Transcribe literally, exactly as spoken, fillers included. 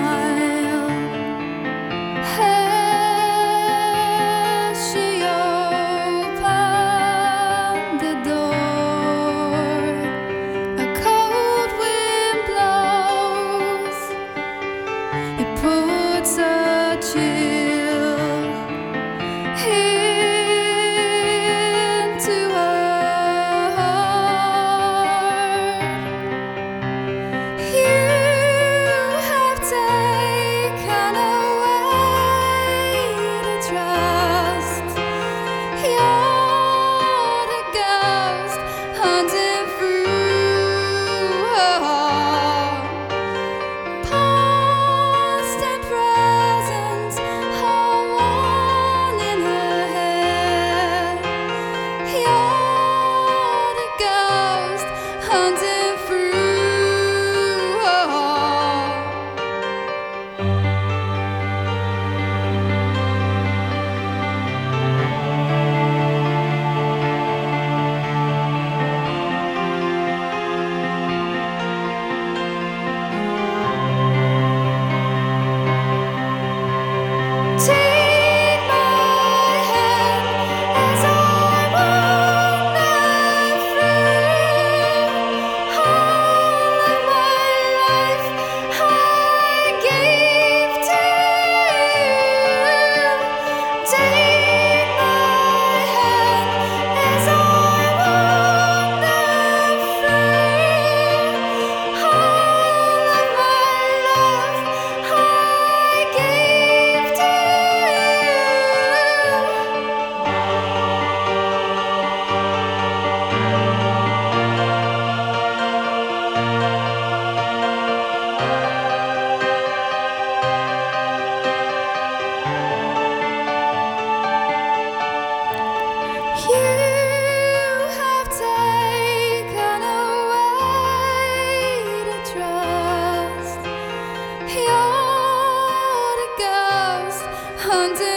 smile. As she opened the door, a cold wind blows. It puts a chill into her heart. You have taken away the trust. You're the ghost hunting through her heart. Past and present, all one in her head. You're the ghost hunting through her heart. Take my hand as I wander through all of my life. I give to you. Take my hand as I wander through all of my life. I give to you. You have taken away the trust. You're the ghost hunting